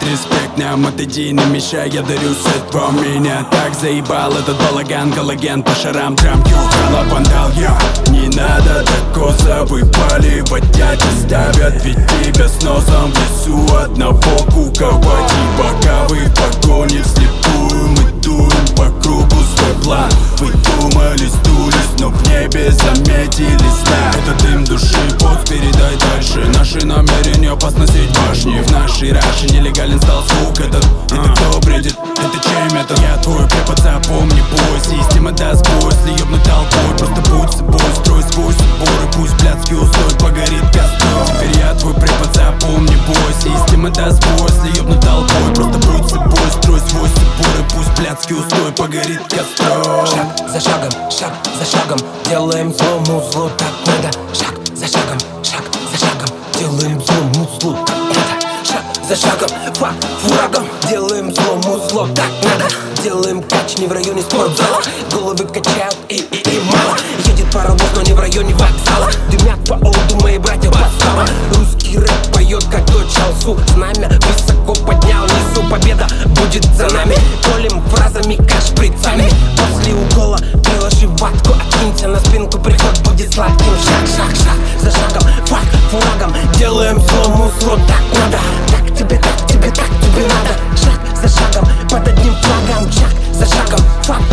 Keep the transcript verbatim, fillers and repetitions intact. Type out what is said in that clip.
Привет, респект, нам отойди, не мешай, я дарю сет про меня. Так заебал этот балаган, галоген по шарам, трампью, хала, вандал, я. Не надо так косо выпаливать, дяди ставят, ведь тебя с носом в лесу одного куковать. И пока вы в погоне вслепую, мы дуем по кругу свой план. Вы думали, сдулись, но в небе заметили знак. Это дым души, пот, передай дальше. Наши намерения посносить башни. В нашей раше нелегален стал звук этот. Это кто бредит? Это чей метод? Я твой препод, запомни бой. Система даст бой, если ёбнуть толпой. Просто будь собой, строй свой собор. И пусть блядский устой погорит костром. Теперь я твой препод, запомни бой. Система даст бой, если ёбнуть толпой. Просто будь собой, строй свой собор. И пусть блядский устой погорит костром. Шаг за шагом, шаг за шагом, делаем злому злу так надо. Шаг за шагом, шаг за шагом, делаем злому злу так надо. Шаг за шагом, фак флагом, делаем злому зло так надо. Делаем кач не в районе спортзала, головы качают и и и мало. Едет паровоз, но не в районе вокзала. Дымят по олду мои братья подстава. Русский рэп поет как дочь Алсу. Знамя высоко поднял, несу, победа будет за нами. Колем фразами, каш шприцами. После укола приложи ватку, откинься на спинку, приход будет сладким. Шаг, шаг, шаг, за шагом, фак флагом, делаем злому зло так надо. Так тебе, так тебе, так тебе надо. Шаг за шагом, под одним флагом, шаг за шагом, фак